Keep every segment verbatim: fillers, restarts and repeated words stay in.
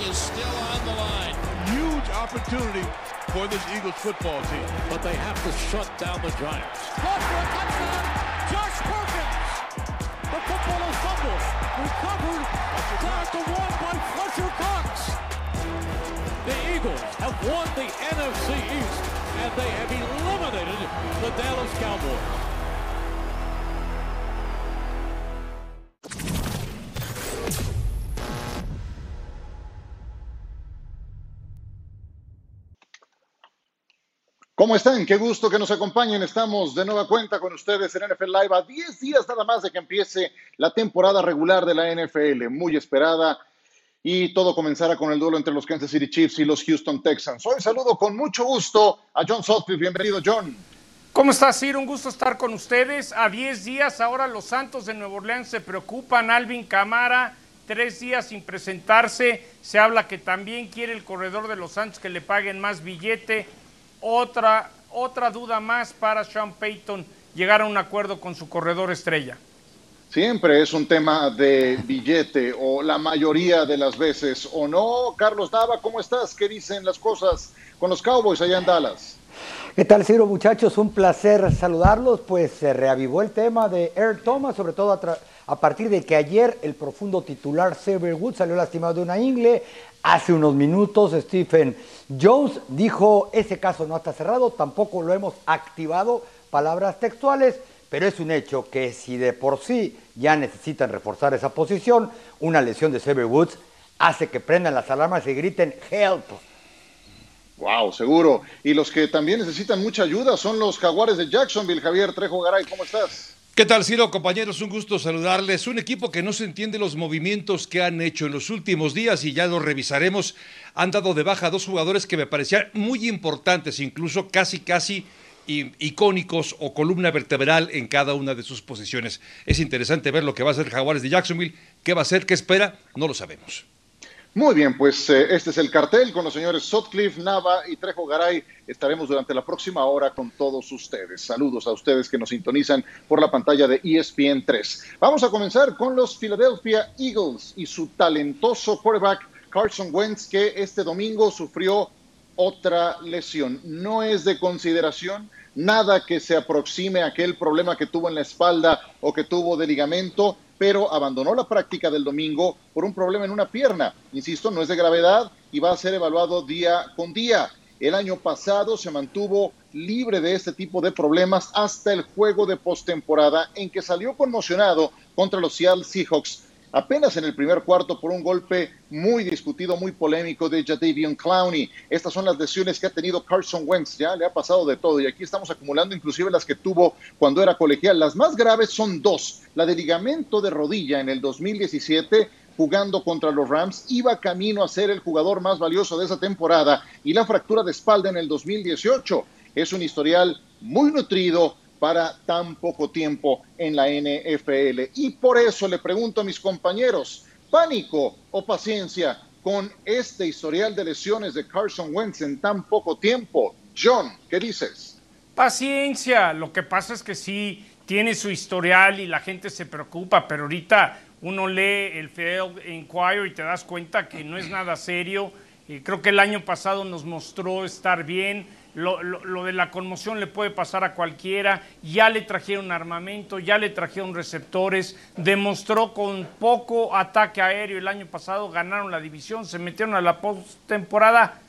is still on the line. Huge opportunity for this Eagles football team. But they have to shut down the Giants. Caught for a touchdown, Josh Perkins. The football is fumbled. Recovered down to one by Fletcher Cox. The Eagles have won the N F C East, and they have eliminated the Dallas Cowboys. ¿Cómo están? Qué gusto que nos acompañen. Estamos de nueva cuenta con ustedes en N F L Live a diez días nada más de que empiece la temporada regular de la N F L, muy esperada, y todo comenzará con el duelo entre los Kansas City Chiefs y los Houston Texans. Hoy saludo con mucho gusto a John Sutcliffe. Bienvenido, John. ¿Cómo estás, Ciro? Un gusto estar con ustedes. A diez días, ahora los Santos de Nueva Orleans se preocupan. Alvin Kamara, tres días sin presentarse. Se habla que también quiere el corredor de los Santos que le paguen más billete. Otra, otra duda más para Sean Payton, llegar a un acuerdo con su corredor estrella. Siempre es un tema de billete, o la mayoría de las veces, ¿o no? Carlos Nava, ¿cómo estás? ¿Qué dicen las cosas con los Cowboys allá en Dallas? ¿Qué tal, Ciro, muchachos? Un placer saludarlos. Pues se reavivó el tema de Earl Thomas, sobre todo a, a partir de que ayer el profundo titular Xavier Woods salió lastimado de una ingle. Hace unos minutos Stephen Jones dijo, ese caso no está cerrado, tampoco lo hemos activado, palabras textuales, pero es un hecho que si de por sí ya necesitan reforzar esa posición, una lesión de Xavier Woods hace que prendan las alarmas y griten help. Wow, seguro. Y los que también necesitan mucha ayuda son los Jaguares de Jacksonville. Javier Trejo Garay, ¿cómo estás? ¿Qué tal, Ciro? Compañeros, un gusto saludarles. Un equipo que no se entiende los movimientos que han hecho en los últimos días y ya lo revisaremos. Han dado de baja a dos jugadores que me parecían muy importantes, incluso casi, casi icónicos o columna vertebral en cada una de sus posiciones. Es interesante ver lo que va a hacer Jaguares de Jacksonville. ¿Qué va a hacer? ¿Qué espera? No lo sabemos. Muy bien, pues eh, este es el cartel con los señores Sutcliffe, Nava y Trejo Garay. Estaremos durante la próxima hora con todos ustedes. Saludos a ustedes que nos sintonizan por la pantalla de E S P N tres. Vamos a comenzar con los Philadelphia Eagles y su talentoso quarterback Carson Wentz, que este domingo sufrió otra lesión. No es de consideración, nada que se aproxime a aquel problema que tuvo en la espalda o que tuvo de ligamento, pero abandonó la práctica del domingo por un problema en una pierna. Insisto, no es de gravedad y va a ser evaluado día con día. El año pasado se mantuvo libre de este tipo de problemas hasta el juego de postemporada en que salió conmocionado contra los Seattle Seahawks, apenas en el primer cuarto por un golpe muy discutido, muy polémico de Jadeveon Clowney. Estas son las lesiones que ha tenido Carson Wentz, ya le ha pasado de todo y aquí estamos acumulando inclusive las que tuvo cuando era colegial. Las más graves son dos, la de ligamento de rodilla en el dos mil diecisiete, jugando contra los Rams, iba camino a ser el jugador más valioso de esa temporada, y la fractura de espalda en el dos mil dieciocho. Es un historial muy nutrido para tan poco tiempo en la N F L. Y por eso le pregunto a mis compañeros, ¿pánico o paciencia con este historial de lesiones de Carson Wentz en tan poco tiempo? John, ¿qué dices? Paciencia, lo que pasa es que sí tiene su historial y la gente se preocupa, pero ahorita uno lee el Field Inquiry y te das cuenta que no es nada serio. Y creo que el año pasado nos mostró estar bien. Lo, lo, lo de la conmoción le puede pasar a cualquiera. Ya le trajeron armamento, ya le trajeron receptores, demostró con poco ataque aéreo el año pasado, ganaron la división, se metieron a la postemporada.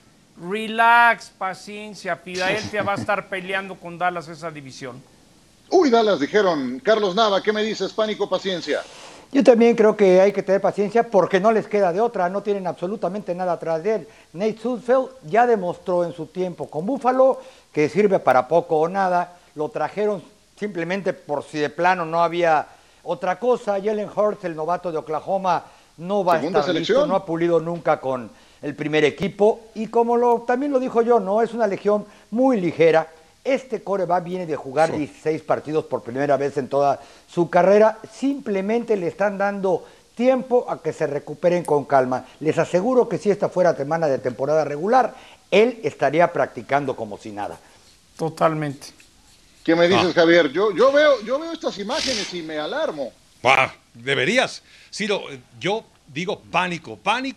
Relax, paciencia, Filadelfia va a estar peleando con Dallas esa división. Uy, Dallas, dijeron. Carlos Nava, ¿qué me dices? ¿Pánico, paciencia? Yo también creo que hay que tener paciencia porque no les queda de otra, no tienen absolutamente nada atrás de él. Nate Sudfeld ya demostró en su tiempo con Buffalo que sirve para poco o nada, lo trajeron simplemente por si de plano no había otra cosa. Jalen Hurts, el novato de Oklahoma, no va Segunda a estar selección. listo, no ha pulido nunca con el primer equipo, y como lo, también lo dijo yo, no es una legión muy ligera. Este quarterback viene de jugar sí. dieciséis partidos por primera vez en toda su carrera. Simplemente le están dando tiempo a que se recuperen con calma. Les aseguro que si esta fuera semana de temporada regular, él estaría practicando como si nada. Totalmente. ¿Qué me dices, Ah. Javier? Yo, yo, veo, yo veo estas imágenes y me alarmo. Ah, deberías. Ciro, yo digo pánico, pánico,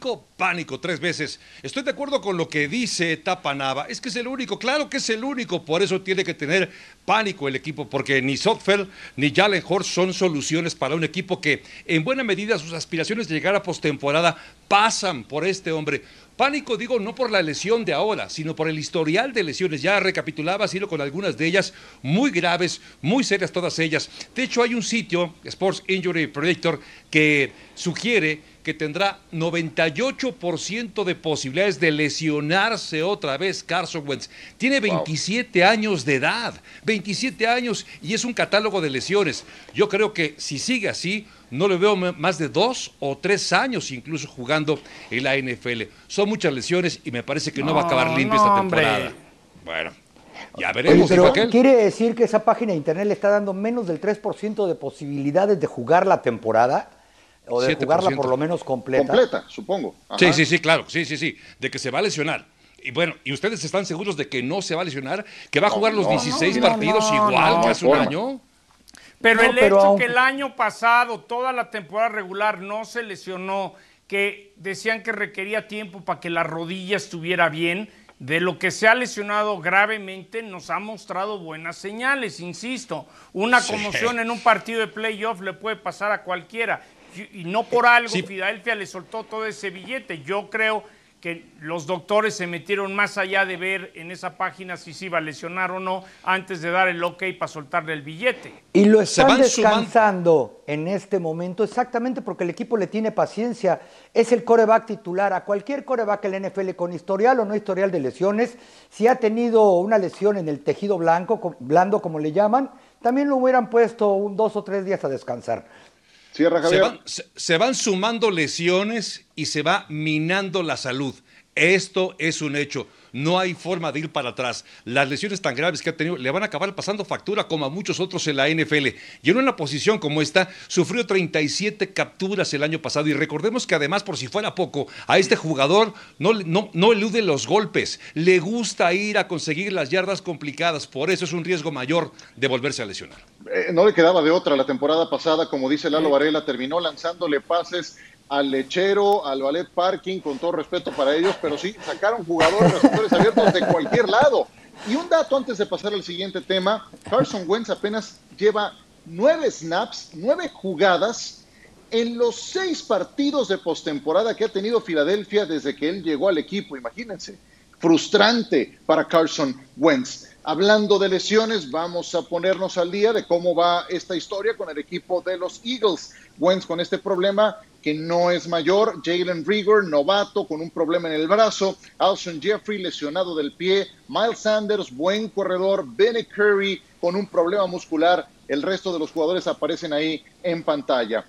pánico tres veces. Estoy de acuerdo con lo que dice Tapa Nava, es que es el único, claro que es el único, por eso tiene que tener pánico el equipo, porque ni Sudfeld ni Jalen Hurts son soluciones para un equipo que en buena medida sus aspiraciones de llegar a postemporada pasan por este hombre. Pánico, digo, no por la lesión de ahora, sino por el historial de lesiones. Ya recapitulaba, Ciro, con algunas de ellas muy graves, muy serias todas ellas. De hecho, hay un sitio, Sports Injury Predictor, que sugiere que tendrá noventa y ocho por ciento de posibilidades de lesionarse otra vez Carson Wentz. Tiene veintisiete wow. años de edad, veintisiete años, y es un catálogo de lesiones. Yo creo que si sigue así, no le veo más de dos o tres años incluso jugando en la N F L. Son muchas lesiones y me parece que no, no va a acabar limpio no, esta temporada. Hombre. Bueno, ya veremos. Oye, pero quiere decir que esa página de internet le está dando menos del tres por ciento de posibilidades de jugar la temporada. O de siete por ciento. Jugarla por lo menos completa. Completa, supongo. Ajá. Sí, sí, sí, claro, sí, sí, sí, de que se va a lesionar. Y bueno, ¿y ustedes están seguros de que no se va a lesionar? ¿Que va a jugar no, los dieciséis no, partidos no, igual no, que hace un año? Pero no, el pero hecho aunque... que el año pasado, toda la temporada regular, no se lesionó, que decían que requería tiempo para que la rodilla estuviera bien, de lo que se ha lesionado gravemente, nos ha mostrado buenas señales, insisto. Una sí. conmoción en un partido de playoff le puede pasar a cualquiera. Y no por algo sí. Filadelfia le soltó todo ese billete. Yo creo que los doctores se metieron más allá de ver en esa página si se iba a lesionar o no antes de dar el ok para soltarle el billete. Y lo están descansando sumando. En este momento exactamente porque el equipo le tiene paciencia. Es el quarterback titular. A cualquier quarterback en la N F L con historial o no historial de lesiones, si ha tenido una lesión en el tejido blanco, blando como le llaman, también lo hubieran puesto un dos o tres días a descansar. Cierra, Javier. Se van, se, se van sumando lesiones y se va minando la salud. Esto es un hecho. No hay forma de ir para atrás. Las lesiones tan graves que ha tenido le van a acabar pasando factura como a muchos otros en la N F L. Y en una posición como esta, sufrió treinta y siete capturas el año pasado. Y recordemos que además, por si fuera poco, a este jugador no, no, no elude los golpes. Le gusta ir a conseguir las yardas complicadas. Por eso es un riesgo mayor de volverse a lesionar. Eh, no le quedaba de otra la temporada pasada, como dice Lalo Varela, terminó lanzándole pases al lechero, al ballet parking, con todo respeto para ellos, pero sí, sacaron jugadores, receptores abiertos de cualquier lado. Y un dato antes de pasar al siguiente tema, Carson Wentz apenas lleva nueve snaps, nueve jugadas en los seis partidos de postemporada que ha tenido Filadelfia desde que él llegó al equipo, imagínense. Frustrante para Carson Wentz. Hablando de lesiones, vamos a ponernos al día de cómo va esta historia con el equipo de los Eagles. Wentz con este problema que no es mayor, Jalen Reagor, novato, con un problema en el brazo, Alshon Jeffrey, lesionado del pie, Miles Sanders, buen corredor, Benny Curry, con un problema muscular, el resto de los jugadores aparecen ahí en pantalla.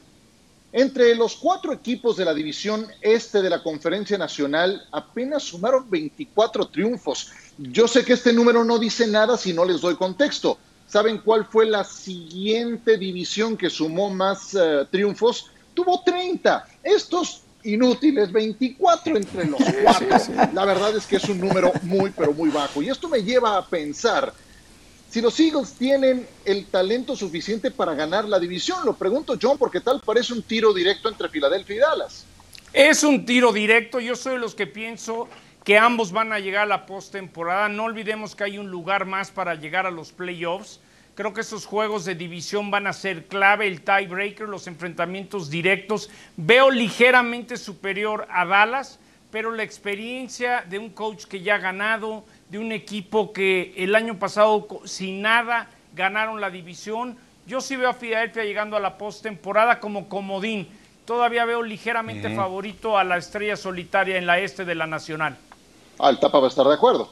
Entre los cuatro equipos de la división este de la Conferencia Nacional, apenas sumaron veinticuatro triunfos. Yo sé que este número no dice nada si no les doy contexto. ¿Saben cuál fue la siguiente división que sumó más uh, triunfos? Tuvo treinta. Estos inútiles, veinticuatro entre los cuatro. La verdad es que es un número muy, pero muy bajo. Y esto me lleva a pensar, si los Eagles tienen el talento suficiente para ganar la división. Lo pregunto, John, porque tal parece un tiro directo entre Filadelfia y Dallas. Es un tiro directo. Yo soy de los que pienso que ambos van a llegar a la postemporada. No olvidemos que hay un lugar más para llegar a los playoffs. Creo que esos juegos de división van a ser clave, el tiebreaker, los enfrentamientos directos. Veo ligeramente superior a Dallas, pero la experiencia de un coach que ya ha ganado, de un equipo que el año pasado sin nada ganaron la división. Yo sí veo a Filadelfia llegando a la postemporada como comodín. Todavía veo ligeramente uh-huh. favorito a la estrella solitaria en la este de la Nacional. Ah, el Tapa va a estar de acuerdo.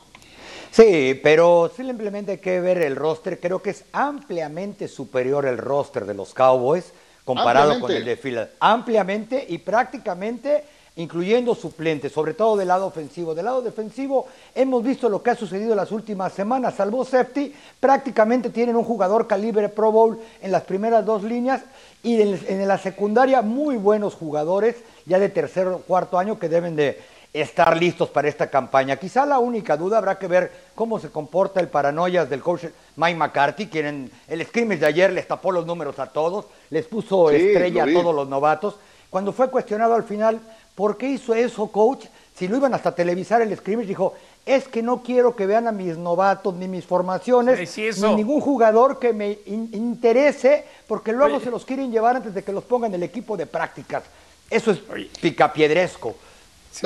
Sí, pero simplemente hay que ver el roster. Creo que es ampliamente superior el roster de los Cowboys comparado con el de Filadelfia. Ampliamente y prácticamente incluyendo suplentes, sobre todo del lado ofensivo. Del lado defensivo hemos visto lo que ha sucedido las últimas semanas. Salvo safety, prácticamente tienen un jugador calibre Pro Bowl en las primeras dos líneas y en, en la secundaria muy buenos jugadores ya de tercer o cuarto año que deben de estar listos para esta campaña. Quizá la única duda, habrá que ver cómo se comporta el paranoias del coach Mike McCarthy, quien en el scrimmage de ayer les tapó los números a todos, les puso sí, estrella a todos los novatos. cuando fue cuestionado al final, ¿por qué hizo eso, coach? Si lo iban hasta televisar el scrimmage, dijo, es que no quiero que vean a mis novatos ni mis formaciones, sí, eso. ni ningún jugador que me in- interese, porque luego Oye. se los quieren llevar antes de que los pongan en el equipo de prácticas. Eso es Oye. picapiedresco. Sí,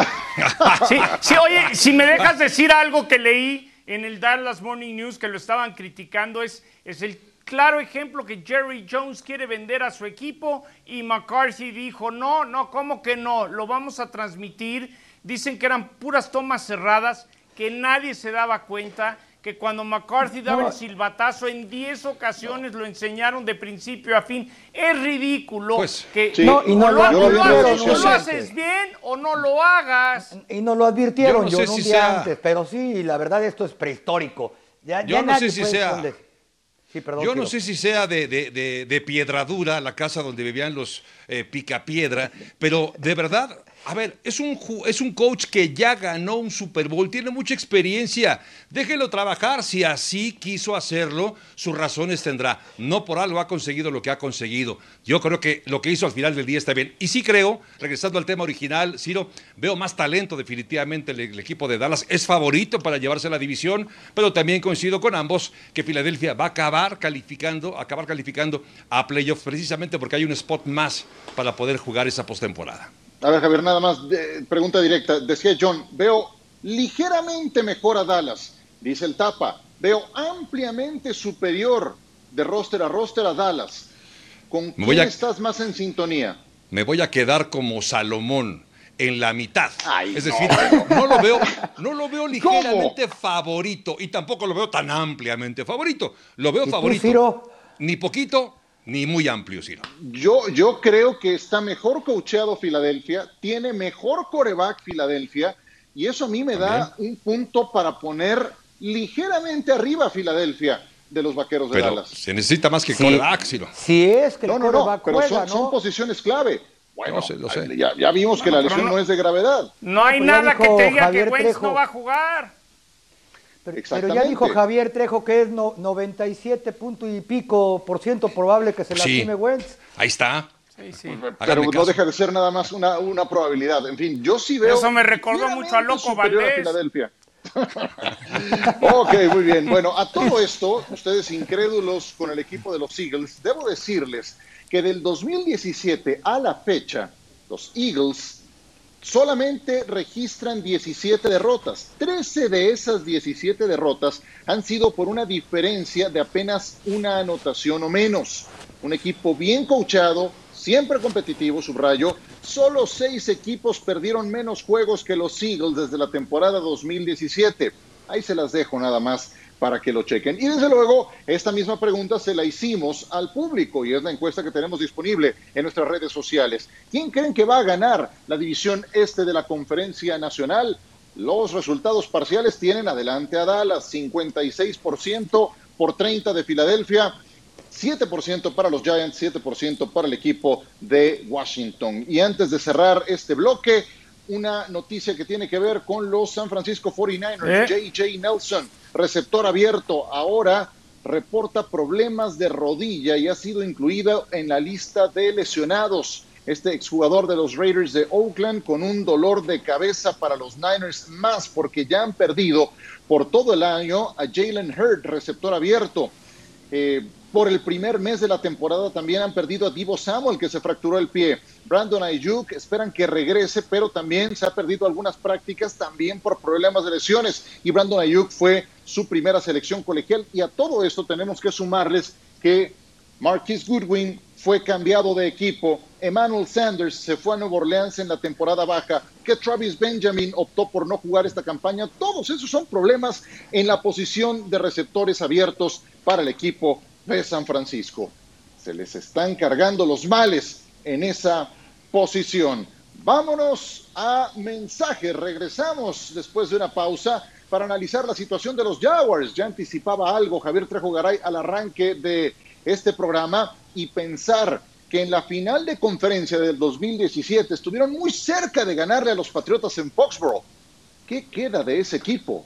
sí, oye, si me dejas decir algo que leí en el Dallas Morning News, que lo estaban criticando, es, es el claro ejemplo que Jerry Jones quiere vender a su equipo y McCarthy dijo, no, no, ¿cómo que no? Lo vamos a transmitir. Dicen que eran puras tomas cerradas, que nadie se daba cuenta, que cuando McCarthy daba No. el silbatazo en diez ocasiones lo enseñaron de principio a fin. Es ridículo Pues, que sí. No, y no o lo lo, o lo advirtieron haces, un o lo día haces antes. bien o no lo hagas. Y nos lo advirtieron, Yo no yo sé un si día sea- antes, pero sí, la verdad esto es prehistórico. Ya, Yo ya no nadie sé si puede sea- esconder. Sí, perdón, Yo no Ciro. sé si sea de, de, de, de Piedradura, la casa donde vivían los eh, Picapiedra, pero de verdad, a ver, es un, ju- es un coach que ya ganó un Super Bowl, tiene mucha experiencia, déjelo trabajar, si así quiso hacerlo, sus razones tendrá, no por algo ha conseguido lo que ha conseguido. Yo creo que lo que hizo al final del día está bien, y sí creo, regresando al tema original, Ciro, veo más talento definitivamente el, el equipo de Dallas, es favorito para llevarse la división, pero también coincido con ambos que Filadelfia va a acabar calificando, acabar calificando a playoffs precisamente porque hay un spot más para poder jugar esa postemporada. A ver, Javier, nada más, de- pregunta directa. Decía John, veo ligeramente mejor a Dallas, dice el Tapa. Veo ampliamente superior de roster a roster a Dallas. ¿Con Me quién voy a- estás más en sintonía? Me voy a quedar como Salomón en la mitad. Ay, es no. decir, no lo veo, no lo veo ligeramente favorito y tampoco lo veo tan ampliamente favorito. Lo veo ¿Y tú, favorito. Ciro? Ni poquito ni muy amplio, Ciro. Yo, yo creo que está mejor coacheado Filadelfia, tiene mejor coreback Filadelfia, y eso a mí me da un punto para poner ligeramente arriba a Filadelfia de los Vaqueros de Pero Dallas. se necesita más que Sí. coreback, Ciro. Si es que el No, no, no, quarterback pero juega, son, ¿no? son posiciones clave. Bueno, Lo sé, lo sé. Ya, ya vimos que la pero lesión no- no es de gravedad. No hay Pues ya nada que dijo te diga Javier que Wentz Trejo. no va a jugar. Pero, pero Exactamente. ya dijo Javier Trejo que es no, noventa y siete punto y pico por ciento probable que se Sí. lastime Wentz. Ahí está. Sí, sí. Pero Háganme no caso. deja de ser nada más una, una probabilidad. En fin, yo sí veo. Eso me recordó ligeramente mucho a Loco superior Valdés. Filadelfia. Ok, muy bien. Bueno, a todo esto, ustedes incrédulos con el equipo de los Eagles, debo decirles que del dos mil diecisiete a la fecha, los Eagles solamente registran diecisiete derrotas. trece de esas diecisiete derrotas han sido por una diferencia de apenas una anotación o menos. Un equipo bien coachado, siempre competitivo, subrayo. Solo seis equipos perdieron menos juegos que los Eagles desde la temporada dos mil diecisiete. Ahí se las dejo nada más para que lo chequen. Y desde luego, esta misma pregunta se la hicimos al público y es la encuesta que tenemos disponible en nuestras redes sociales. ¿Quién creen que va a ganar la división este de la Conferencia Nacional? Los resultados parciales tienen adelante a Dallas, cincuenta y seis por ciento por treinta de Filadelfia, siete por ciento para los Giants, siete por ciento para el equipo de Washington. Y antes de cerrar este bloque, una noticia que tiene que ver con los San Francisco cuarenta y nueve ers. ¿Eh? J J Nelson, receptor abierto, ahora reporta problemas de rodilla y ha sido incluido en la lista de lesionados. Este exjugador de los Raiders de Oakland con un dolor de cabeza para los Niners, más porque ya han perdido por todo el año a Jalen Hurd, receptor abierto. Eh, por el primer mes de la temporada también han perdido a Deebo Samuel, que se fracturó el pie. Brandon Ayuk esperan que regrese, pero también se ha perdido algunas prácticas también por problemas de lesiones. Y Brandon Ayuk fue su primera selección colegial. Y a todo esto tenemos que sumarles que Marquise Goodwin fue cambiado de equipo, Emmanuel Sanders se fue a Nueva Orleans en la temporada baja, que Travis Benjamin optó por no jugar esta campaña. Todos esos son problemas en la posición de receptores abiertos para el equipo de San Francisco. Se les están cargando los males en esa posición. Vámonos a mensajes. Regresamos después de una pausa para analizar la situación de los Jaguars. Ya anticipaba algo Javier Trejo Garay al arranque de este programa y pensar que en la final de conferencia del dos mil diecisiete estuvieron muy cerca de ganarle a los Patriotas en Foxborough. ¿Qué queda de ese equipo?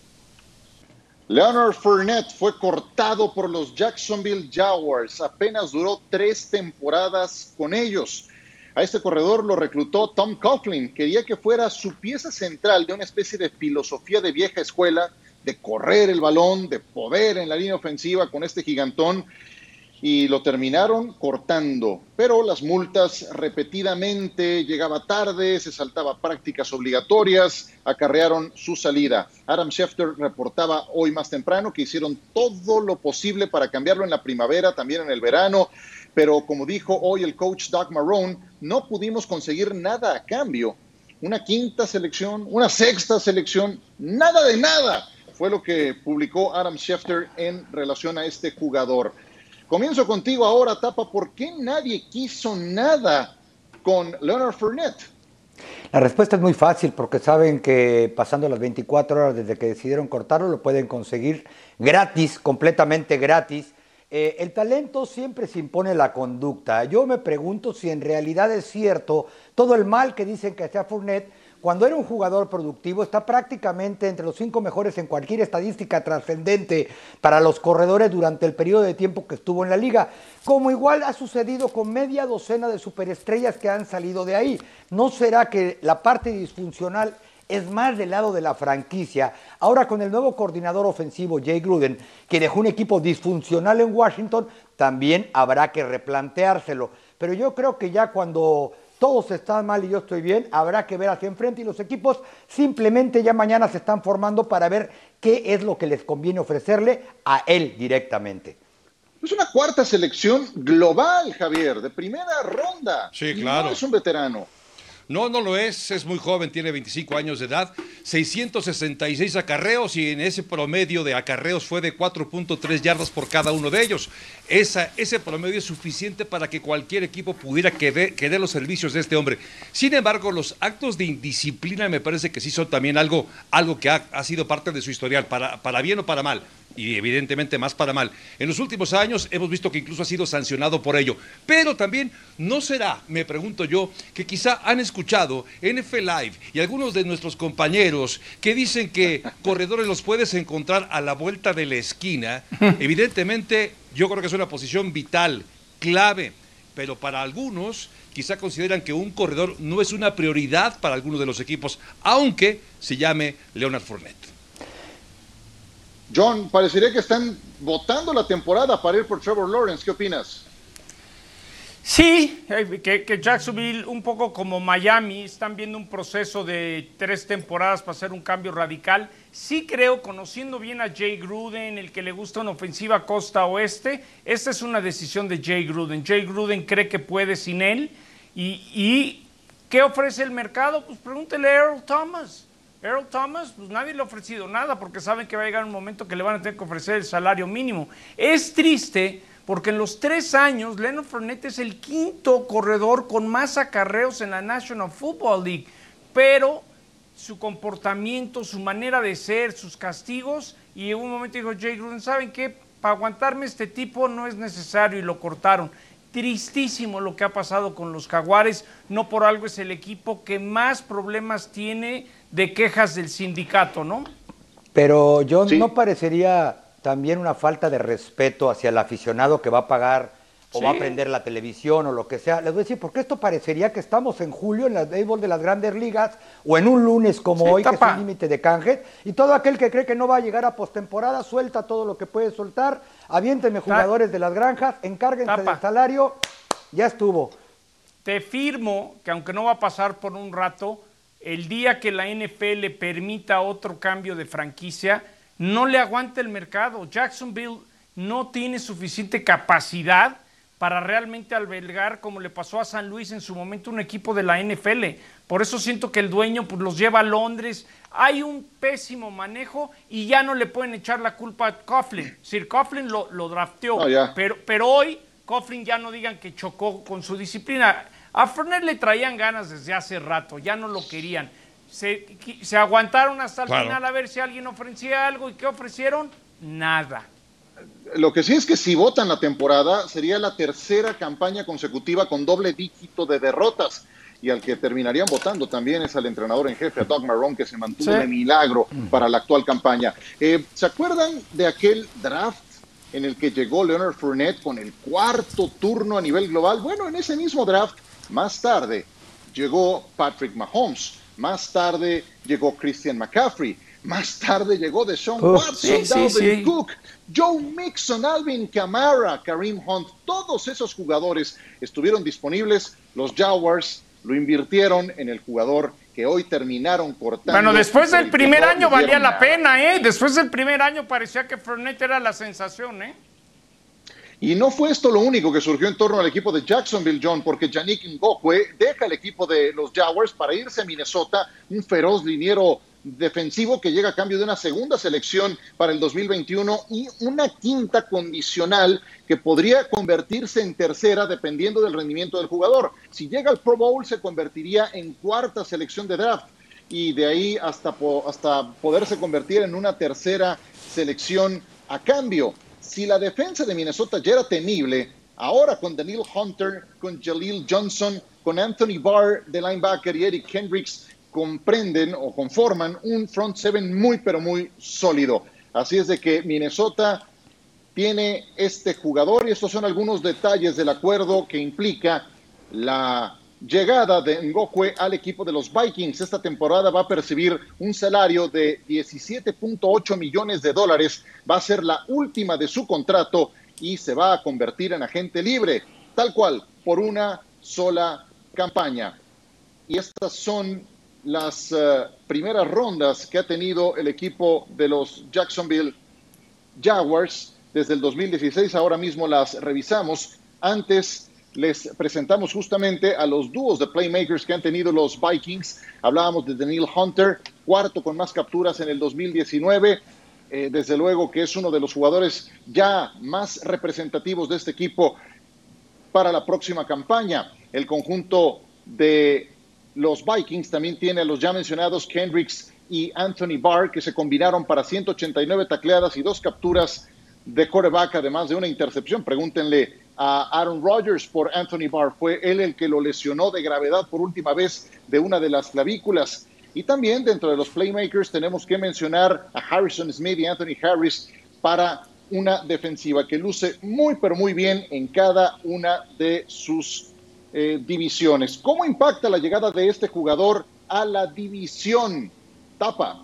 Leonard Fournette fue cortado por los Jacksonville Jaguars. Apenas duró tres temporadas con ellos. A este corredor lo reclutó Tom Coughlin. Quería que fuera su pieza central de una especie de filosofía de vieja escuela, de correr el balón, de poder en la línea ofensiva con este gigantón, y lo terminaron cortando. Pero las multas repetidamente, llegaba tarde, se saltaba prácticas obligatorias, acarrearon su salida. Adam Schefter reportaba hoy más temprano que hicieron todo lo posible para cambiarlo en la primavera, también en el verano, pero como dijo hoy el coach Doug Marrone, no pudimos conseguir nada a cambio. Una quinta selección, una sexta selección, nada de nada. Fue lo que publicó Adam Schefter en relación a este jugador. Comienzo contigo ahora, Tapa. ¿Por qué nadie quiso nada con Leonard Fournette? La respuesta es muy fácil, porque saben que pasando las veinticuatro horas desde que decidieron cortarlo, lo pueden conseguir gratis, completamente gratis. Eh, el talento siempre se impone la conducta. Yo me pregunto si en realidad es cierto todo el mal que dicen que hacía Fournette. Cuando era un jugador productivo, está prácticamente entre los cinco mejores en cualquier estadística trascendente para los corredores durante el periodo de tiempo que estuvo en la liga, como igual ha sucedido con media docena de superestrellas que han salido de ahí. ¿No será que la parte disfuncional es más del lado de la franquicia? Ahora con el nuevo coordinador ofensivo, Jay Gruden, que dejó un equipo disfuncional en Washington, también habrá que replanteárselo. Pero yo creo que ya cuando todos están mal y yo estoy bien, habrá que ver hacia enfrente, y los equipos simplemente ya mañana se están formando para ver qué es lo que les conviene ofrecerle a él directamente. Es una cuarta selección global, Javier, de primera ronda. Sí, claro. No es un veterano. No, no lo es, es muy joven, tiene veinticinco años de edad, seiscientos sesenta y seis acarreos, y en ese promedio de acarreos fue de cuatro punto tres yardas por cada uno de ellos. Esa, ese promedio es suficiente para que cualquier equipo pudiera que dé, que dé los servicios de este hombre. Sin embargo, los actos de indisciplina me parece que sí son también algo, algo que ha, ha sido parte de su historial, para, para bien o para mal. Y evidentemente más para mal. En los últimos años hemos visto que incluso ha sido sancionado por ello. Pero también, ¿no será, me pregunto yo, que quizá han escuchado N F L Live y algunos de nuestros compañeros que dicen que corredores los puedes encontrar a la vuelta de la esquina? Evidentemente, yo creo que es una posición vital, clave, pero para algunos quizá consideran que un corredor no es una prioridad para algunos de los equipos, aunque se llame Leonard Fournette. John, parecería que están votando la temporada para ir por Trevor Lawrence. ¿Qué opinas? Sí, que, que Jacksonville, un poco como Miami, están viendo un proceso de tres temporadas para hacer un cambio radical. Sí creo, conociendo bien a Jay Gruden, el que le gusta una ofensiva costa oeste, esta es una decisión de Jay Gruden. Jay Gruden cree que puede sin él. ¿Y, y qué ofrece el mercado? Pues pregúntele a Earl Thomas. Earl Thomas, pues nadie le ha ofrecido nada porque saben que va a llegar un momento que le van a tener que ofrecer el salario mínimo. Es triste porque en los tres años Leonard Fournette es el quinto corredor con más acarreos en la National Football League, pero su comportamiento, su manera de ser, sus castigos, y en un momento dijo Jay Gruden, ¿saben qué? Para aguantarme este tipo no es necesario, y lo cortaron. Tristísimo lo que ha pasado con los Jaguares, no por algo es el equipo que más problemas tiene de quejas del sindicato, ¿no? Pero, John, sí. ¿no parecería también una falta de respeto hacia el aficionado que va a pagar o sí. va a prender la televisión o lo que sea? Les voy a decir, porque esto parecería que estamos en julio en el béisbol de las Grandes Ligas o en un lunes como sí, hoy, tapa. que es un límite de canje, y todo aquel que cree que no va a llegar a postemporada suelta todo lo que puede soltar. Aviéntenme jugadores de las granjas, encárguense Tapa. del salario, ya estuvo. Te firmo que aunque no va a pasar por un rato, el día que la N F L permita otro cambio de franquicia, no le aguanta el mercado. Jacksonville no tiene suficiente capacidad para realmente albergar, como le pasó a San Luis en su momento, un equipo de la N F L. Por eso siento que el dueño pues, los lleva a Londres. Hay un pésimo manejo y ya no le pueden echar la culpa a Coughlin. Sir Coughlin lo, lo drafteó, oh, yeah. pero, pero hoy Coughlin ya no digan que chocó con su disciplina. A Fournette le traían ganas desde hace rato, ya no lo querían. Se, se aguantaron hasta el claro. final a ver si alguien ofrecía algo. ¿Y qué ofrecieron? Nada. Lo que sí es que si votan la temporada, sería la tercera campaña consecutiva con doble dígito de derrotas. Y al que terminarían votando también es al entrenador en jefe, a Doug Marrone, que se mantuvo sí. de milagro para la actual campaña. Eh, ¿Se acuerdan de aquel draft en el que llegó Leonard Fournette con el cuarto turno a nivel global? Bueno, en ese mismo draft Más tarde llegó Patrick Mahomes, más tarde llegó Christian McCaffrey, más tarde llegó Deshaun Uf, Watson, sí, sí, Dalvin sí. Cook, Joe Mixon, Alvin Kamara, Kareem Hunt, todos esos jugadores estuvieron disponibles. Los Jaguars lo invirtieron en el jugador que hoy terminaron cortando. Bueno, después por del el que primer no año le valía dieron la nada. pena, ¿eh? Después del primer año parecía que Fournette era la sensación, ¿eh? Y no fue esto lo único que surgió en torno al equipo de Jacksonville, John, porque Yannick Ngakoue deja el equipo de los Jaguars para irse a Minnesota, un feroz liniero defensivo que llega a cambio de una segunda selección para el dos mil veintiuno y una quinta condicional que podría convertirse en tercera dependiendo del rendimiento del jugador. Si llega al Pro Bowl se convertiría en cuarta selección de draft y de ahí hasta, po- hasta poderse convertir en una tercera selección a cambio. Si la defensa de Minnesota ya era temible, ahora con Daniel Hunter, con Jaleel Johnson, con Anthony Barr de linebacker y Eric Kendricks, comprenden o conforman un front seven muy pero muy sólido. Así es de que Minnesota tiene este jugador y estos son algunos detalles del acuerdo que implica la llegada de Ngakoue al equipo de los Vikings. Esta temporada va a percibir un salario de diecisiete punto ocho millones de dólares. Va a ser la última de su contrato y se va a convertir en agente libre, tal cual, por una sola campaña. Y estas son las uh, primeras rondas que ha tenido el equipo de los Jacksonville Jaguars desde el dos mil dieciséis. Ahora mismo las revisamos. Antes les presentamos justamente a los dúos de playmakers que han tenido los Vikings. Hablábamos de Daniel Hunter, cuarto con más capturas en el dos mil diecinueve. Eh, desde luego que es uno de los jugadores ya más representativos de este equipo para la próxima campaña. El conjunto de los Vikings también tiene a los ya mencionados Kendricks y Anthony Barr, que se combinaron para ciento ochenta y nueve tacleadas y dos capturas de quarterback, además de una intercepción. Pregúntenle a Aaron Rodgers por Anthony Barr. Fue él el que lo lesionó de gravedad por última vez de una de las clavículas. Y también dentro de los playmakers tenemos que mencionar a Harrison Smith y Anthony Harris para una defensiva que luce muy pero muy bien en cada una de sus Eh, divisiones. ¿Cómo impacta la llegada de este jugador a la división? Tapa.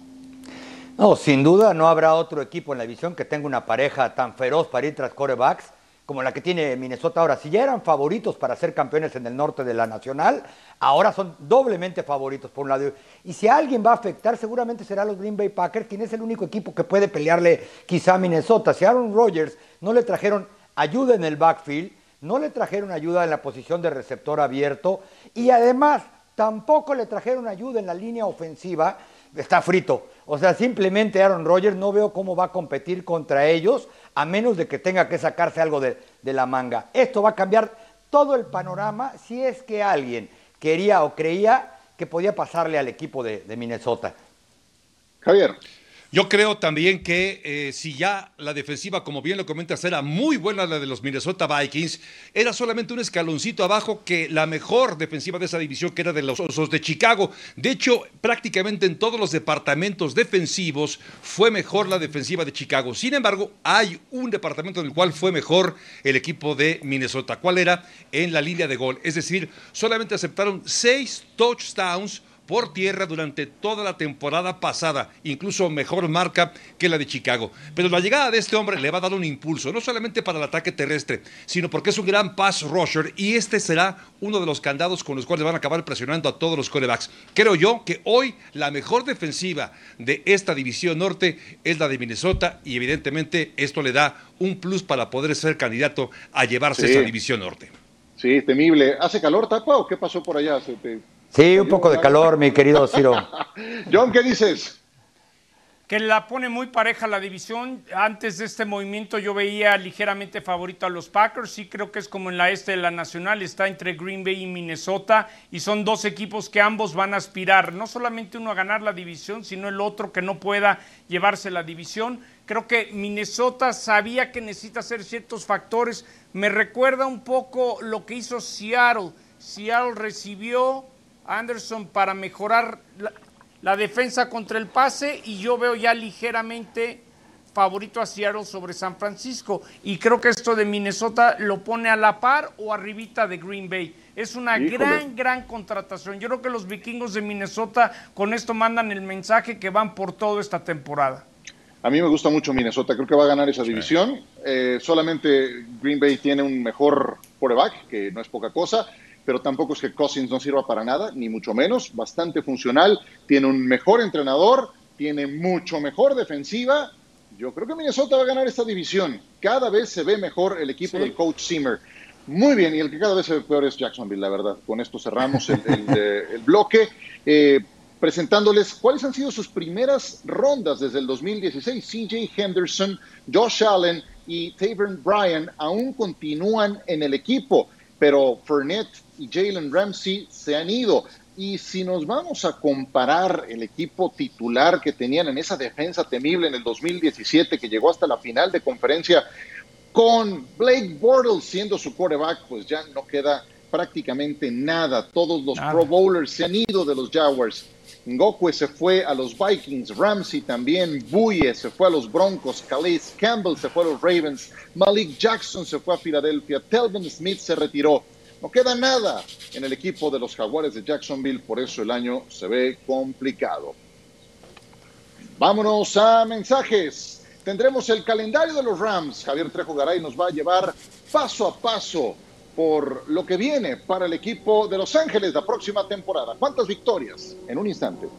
No, sin duda no habrá otro equipo en la división que tenga una pareja tan feroz para ir tras quarterbacks como la que tiene Minnesota ahora. Si ya eran favoritos para ser campeones en el norte de la Nacional, ahora son doblemente favoritos por un lado. Y si alguien va a afectar, seguramente será los Green Bay Packers, quien es el único equipo que puede pelearle quizá a Minnesota. Si a Aaron Rodgers no le trajeron ayuda en el backfield, no le trajeron ayuda en la posición de receptor abierto y además tampoco le trajeron ayuda en la línea ofensiva, está frito. O sea, simplemente Aaron Rodgers no veo cómo va a competir contra ellos a menos de que tenga que sacarse algo de, de la manga. Esto va a cambiar todo el panorama si es que alguien quería o creía que podía pasarle al equipo de, de Minnesota. Javier. Yo creo también que eh, si ya la defensiva, como bien lo comentas, era muy buena la de los Minnesota Vikings, era solamente un escaloncito abajo que la mejor defensiva de esa división, que era de los Osos de Chicago. De hecho, prácticamente en todos los departamentos defensivos fue mejor la defensiva de Chicago. Sin embargo, hay un departamento en el cual fue mejor el equipo de Minnesota. ¿Cuál era? En la línea de gol. Es decir, solamente aceptaron seis touchdowns por tierra durante toda la temporada pasada, incluso mejor marca que la de Chicago. Pero la llegada de este hombre le va a dar un impulso, no solamente para el ataque terrestre, sino porque es un gran pass rusher y este será uno de los candados con los cuales van a acabar presionando a todos los quarterbacks. Creo yo que hoy la mejor defensiva de esta división norte es la de Minnesota y evidentemente esto le da un plus para poder ser candidato a llevarse Sí. esa división norte. Sí, temible. ¿Hace calor, Tapa, o qué pasó por allá? ¿Se te... Sí, un poco de calor, mi querido Ciro. John, ¿qué dices? Que la pone muy pareja la división. Antes de este movimiento yo veía ligeramente favorito a los Packers. Sí creo que es como en la este de la Nacional, está entre Green Bay y Minnesota y son dos equipos que ambos van a aspirar, no solamente uno a ganar la división, sino el otro que no pueda llevarse la división. Creo que Minnesota sabía que necesita hacer ciertos factores. Me recuerda un poco lo que hizo Seattle. Seattle recibió Anderson para mejorar la, la defensa contra el pase y yo veo ya ligeramente favorito a Seattle sobre San Francisco. Y creo que esto de Minnesota lo pone a la par o arribita de Green Bay. Es una Híjole. gran, gran contratación. Yo creo que los vikingos de Minnesota con esto mandan el mensaje que van por todo esta temporada. A mí me gusta mucho Minnesota, creo que va a ganar esa división. Eh, solamente Green Bay tiene un mejor quarterback, que no es poca cosa, pero tampoco es que Cousins no sirva para nada, ni mucho menos. Bastante funcional, tiene un mejor entrenador, tiene mucho mejor defensiva. Yo creo que Minnesota va a ganar esta división. Cada vez se ve mejor el equipo sí. del coach Zimmer. Muy bien, y el que cada vez se ve peor es Jacksonville, la verdad. Con esto cerramos el, el, el, el bloque. Eh, presentándoles cuáles han sido sus primeras rondas desde el dos mil dieciséis. C J Henderson, Josh Allen y Taven Bryan aún continúan en el equipo, pero Fournette y Jalen Ramsey se han ido. Y si nos vamos a comparar el equipo titular que tenían en esa defensa temible en el dos mil diecisiete, que llegó hasta la final de conferencia, con Blake Bortles siendo su quarterback, pues ya no queda prácticamente nada. Todos los nada. Pro Bowlers se han ido de los Jaguars. Ngokwe se fue a los Vikings, Ramsey también, Buye se fue a los Broncos, Calais Campbell se fue a los Ravens, Malik Jackson se fue a Filadelfia, Telvin Smith se retiró. No queda nada en el equipo de los Jaguares de Jacksonville, por eso el año se ve complicado. Vámonos a mensajes. Tendremos el calendario de los Rams. Javier Trejo Garay nos va a llevar paso a paso por lo que viene para el equipo de Los Ángeles la próxima temporada. ¿Cuántas victorias? En un instante.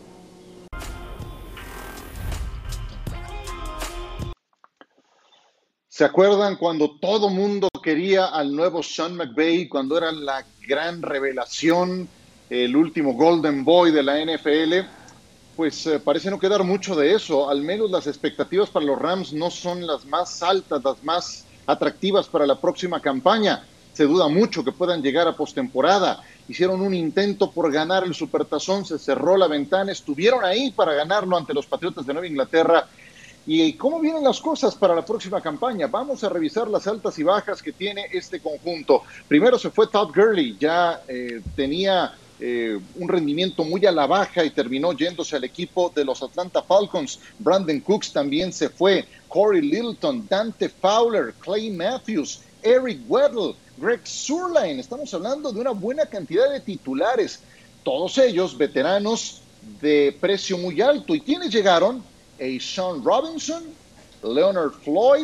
¿Se acuerdan cuando todo mundo quería al nuevo Sean McVay, cuando era la gran revelación, el último Golden Boy de la N F L? Pues eh, parece no quedar mucho de eso. Al menos las expectativas para los Rams no son las más altas, las más atractivas para la próxima campaña. Se duda mucho que puedan llegar a postemporada. Hicieron un intento por ganar el Supertazón, se cerró la ventana, estuvieron ahí para ganarlo ante los Patriotas de Nueva Inglaterra. ¿Y cómo vienen las cosas para la próxima campaña? Vamos a revisar las altas y bajas que tiene este conjunto. Primero se fue Todd Gurley, ya eh, tenía eh, un rendimiento muy a la baja y terminó yéndose al equipo de los Atlanta Falcons. Brandon Cooks también se fue, Corey Littleton, Dante Fowler, Clay Matthews, Eric Weddle, Greg Zuerlein. Estamos hablando de una buena cantidad de titulares, todos ellos veteranos de precio muy alto. ¿Y quiénes llegaron? Sean Robinson, Leonard Floyd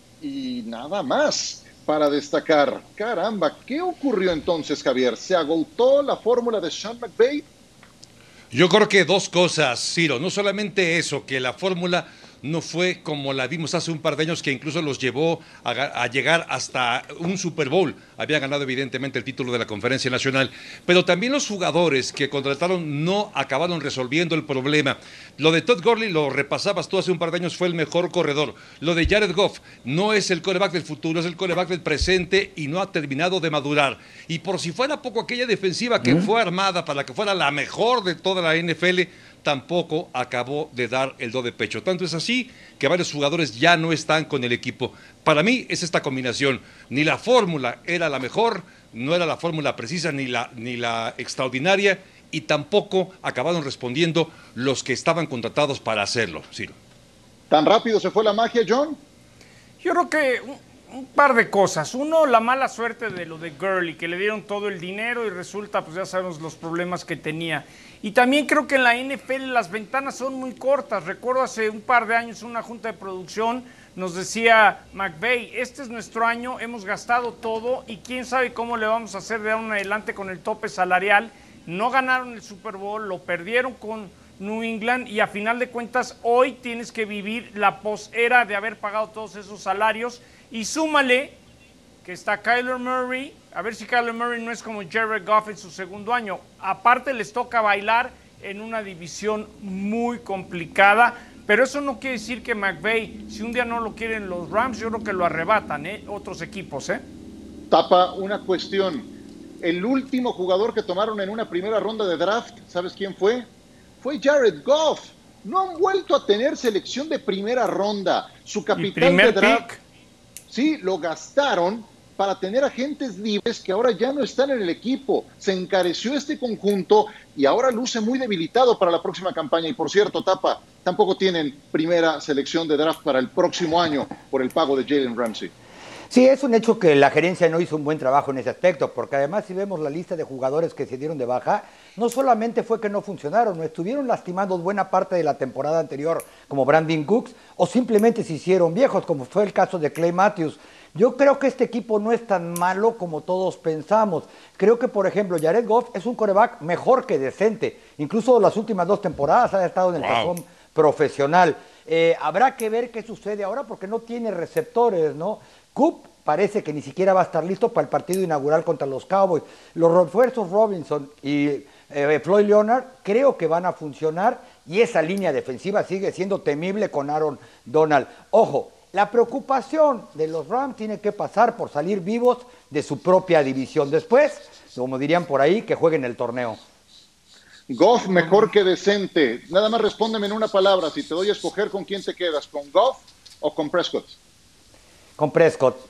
y nada más para destacar. Caramba, ¿qué ocurrió entonces, Javier? ¿Se agotó la fórmula de Sean McVay? Yo creo que dos cosas, Ciro. No solamente eso, que la fórmula no fue como la vimos hace un par de años, que incluso los llevó a, a llegar hasta un Super Bowl. Había ganado evidentemente el título de la Conferencia Nacional, pero también los jugadores que contrataron no acabaron resolviendo el problema. Lo de Todd Gurley, lo repasabas tú hace un par de años, fue el mejor corredor. Lo de Jared Goff no es el quarterback del futuro, es el quarterback del presente y no ha terminado de madurar. Y por si fuera poco, aquella defensiva que ¿Mm? fue armada para que fuera la mejor de toda la N F L, tampoco acabó de dar el do de pecho. Tanto es así que varios jugadores ya no están con el equipo. Para mí es esta combinación. Ni la fórmula era la mejor, no era la fórmula precisa ni la, ni la extraordinaria, y tampoco acabaron respondiendo los que estaban contratados para hacerlo, Ciro. ¿Tan rápido se fue la magia, John? Yo creo que un, un par de cosas. Uno, la mala suerte de lo de Gurley, que le dieron todo el dinero y resulta, pues ya sabemos los problemas que tenía. Y también creo que en la N F L las ventanas son muy cortas. Recuerdo hace un par de años una junta de producción nos decía McVay, este es nuestro año, hemos gastado todo y quién sabe cómo le vamos a hacer de ahora en adelante con el tope salarial. No ganaron el Super Bowl, lo perdieron con New England y a final de cuentas hoy tienes que vivir la posera de haber pagado todos esos salarios y súmale que está Kyler Murray. A ver si Kyler Murray no es como Jared Goff en su segundo año. Aparte les toca bailar en una división muy complicada, pero eso no quiere decir que McVay, si un día no lo quieren los Rams, yo creo que lo arrebatan, ¿eh? Otros equipos, ¿eh? Tapa, una cuestión. El último jugador que tomaron en una primera ronda de draft, ¿sabes quién fue? Fue Jared Goff. No han vuelto a tener selección de primera ronda. Su capital de draft, pick. sí, lo gastaron para tener agentes libres que ahora ya no están en el equipo. Se encareció este conjunto y ahora luce muy debilitado para la próxima campaña. Y por cierto, Tapa, tampoco tienen primera selección de draft para el próximo año por el pago de Jalen Ramsey. Sí, es un hecho que la gerencia no hizo un buen trabajo en ese aspecto, porque además si vemos la lista de jugadores que se dieron de baja, no solamente fue que no funcionaron, no estuvieron lastimados buena parte de la temporada anterior, como Brandon Cooks, o simplemente se hicieron viejos, como fue el caso de Clay Matthews. Yo creo que este equipo no es tan malo como todos pensamos. Creo que, por ejemplo, Jared Goff es un quarterback mejor que decente. Incluso las últimas dos temporadas ha estado en el Wow. tazón profesional. Eh, habrá que ver qué sucede ahora porque no tiene receptores, ¿no? Coop parece que ni siquiera va a estar listo para el partido inaugural contra los Cowboys. Los refuerzos Robinson y eh, Floyd Leonard creo que van a funcionar y esa línea defensiva sigue siendo temible con Aaron Donald. Ojo, la preocupación de los Rams tiene que pasar por salir vivos de su propia división. Después, como dirían por ahí, que jueguen el torneo. Goff mejor que decente. Nada más respóndeme en una palabra. Si te doy a escoger, ¿con quién te quedas? ¿Con Goff o con Prescott? Con Prescott.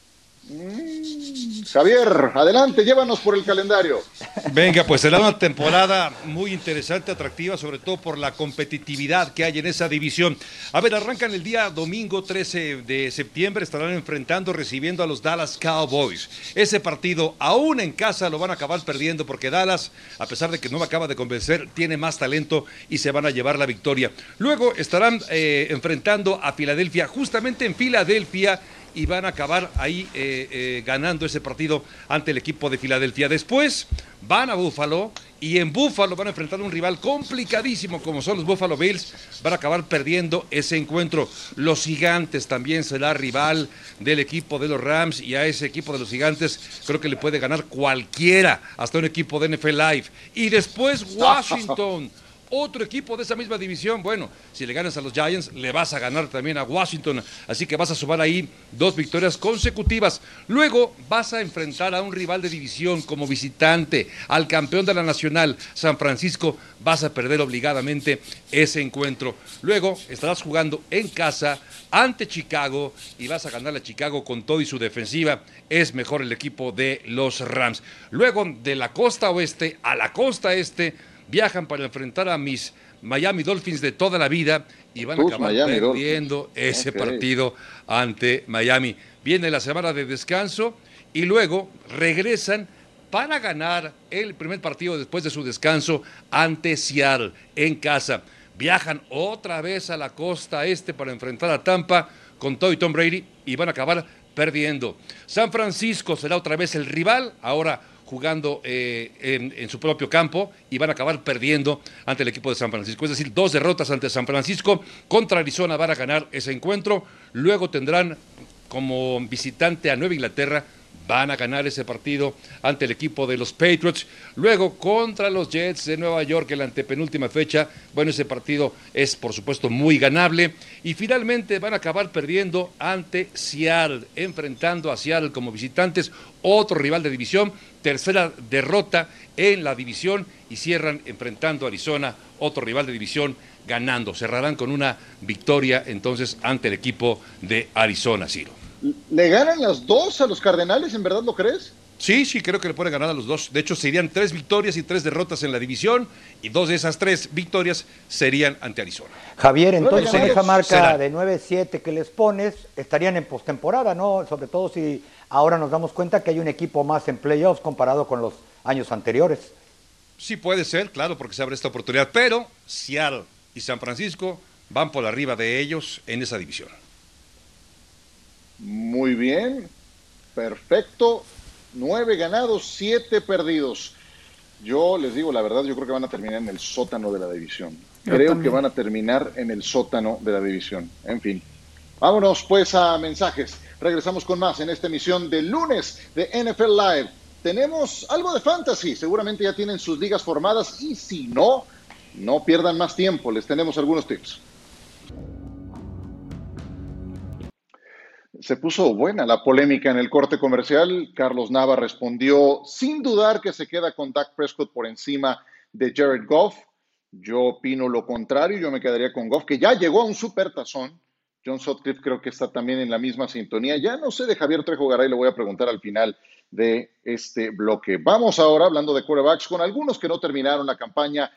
Mm, Javier, adelante, llévanos por el calendario. Venga, pues será una temporada muy interesante, atractiva, sobre todo por la competitividad que hay en esa división. A ver, arrancan el día domingo trece de septiembre, estarán enfrentando, recibiendo a los Dallas Cowboys. Ese partido, aún en casa, lo van a acabar perdiendo porque Dallas, a pesar de que no me acaba de convencer, tiene más talento y se van a llevar la victoria. Luego estarán eh, enfrentando a Filadelfia, justamente en Filadelfia, y van a acabar ahí eh, eh, ganando ese partido ante el equipo de Filadelfia. Después van a Buffalo y en Buffalo van a enfrentar a un rival complicadísimo como son los Buffalo Bills. Van a acabar perdiendo ese encuentro. Los Gigantes también será rival del equipo de los Rams y a ese equipo de los Gigantes creo que le puede ganar cualquiera, hasta un equipo de N F L Live. Y después Washington. Otro equipo de esa misma división, bueno, si le ganas a los Giants, le vas a ganar también a Washington, así que vas a sumar ahí dos victorias consecutivas. Luego vas a enfrentar a un rival de división como visitante, al campeón de la Nacional, San Francisco, vas a perder obligadamente ese encuentro. Luego estarás jugando en casa ante Chicago y vas a ganar a Chicago con todo y su defensiva. Es mejor el equipo de los Rams. Luego de la costa oeste a la costa este, viajan para enfrentar a mis Miami Dolphins de toda la vida y van a Uf, acabar Miami perdiendo Dolphins. ese Okay. partido ante Miami. Viene la semana de descanso y luego regresan para ganar el primer partido después de su descanso ante Seattle en casa. Viajan otra vez a la costa este para enfrentar a Tampa con todo y Tom Brady y van a acabar perdiendo. San Francisco será otra vez el rival, ahora jugando eh, en, en su propio campo y van a acabar perdiendo ante el equipo de San Francisco. Es decir, dos derrotas ante San Francisco. Contra Arizona van a ganar ese encuentro. Luego tendrán como visitante a Nueva Inglaterra. Van a ganar ese partido ante el equipo de los Patriots. Luego contra los Jets de Nueva York en la antepenúltima fecha. Bueno, ese partido es por supuesto muy ganable. Y finalmente van a acabar perdiendo ante Seattle, enfrentando a Seattle como visitantes, otro rival de división. Tercera derrota en la división y cierran enfrentando a Arizona, otro rival de división, ganando. Cerrarán con una victoria entonces ante el equipo de Arizona, Ciro. ¿Le ganan las dos a los Cardenales? ¿En verdad lo crees? Sí, sí, creo que le pueden ganar a los dos. De hecho, serían tres victorias y tres derrotas en la división y dos de esas tres victorias serían ante Arizona. Javier, entonces con ganados esa marca serán. de nueve siete que les pones, estarían en postemporada, ¿no? Sobre todo si ahora nos damos cuenta que hay un equipo más en playoffs comparado con los años anteriores. Sí puede ser, claro, porque se abre esta oportunidad, pero Seattle y San Francisco van por arriba de ellos en esa división. Muy bien, perfecto. Nueve ganados, siete perdidos. Yo les digo la verdad, yo creo que van a terminar en el sótano de la división. Yo Creo también. que van a terminar en el sótano de la división. En fin, vámonos pues a mensajes. Regresamos con más en esta emisión de lunes de N F L Live. Tenemos algo de fantasy, seguramente ya tienen sus ligas formadas y si no, no pierdan más tiempo, les tenemos algunos tips. Se puso buena la polémica en el corte comercial. Carlos Nava respondió sin dudar que se queda con Dak Prescott por encima de Jared Goff. Yo opino lo contrario, yo me quedaría con Goff, que ya llegó a un supertazón, John Sutcliffe creo que está también en la misma sintonía. Ya no sé de Javier Trejo Garay, le voy a preguntar al final de este bloque. Vamos ahora, hablando de quarterbacks, con algunos que no terminaron la campaña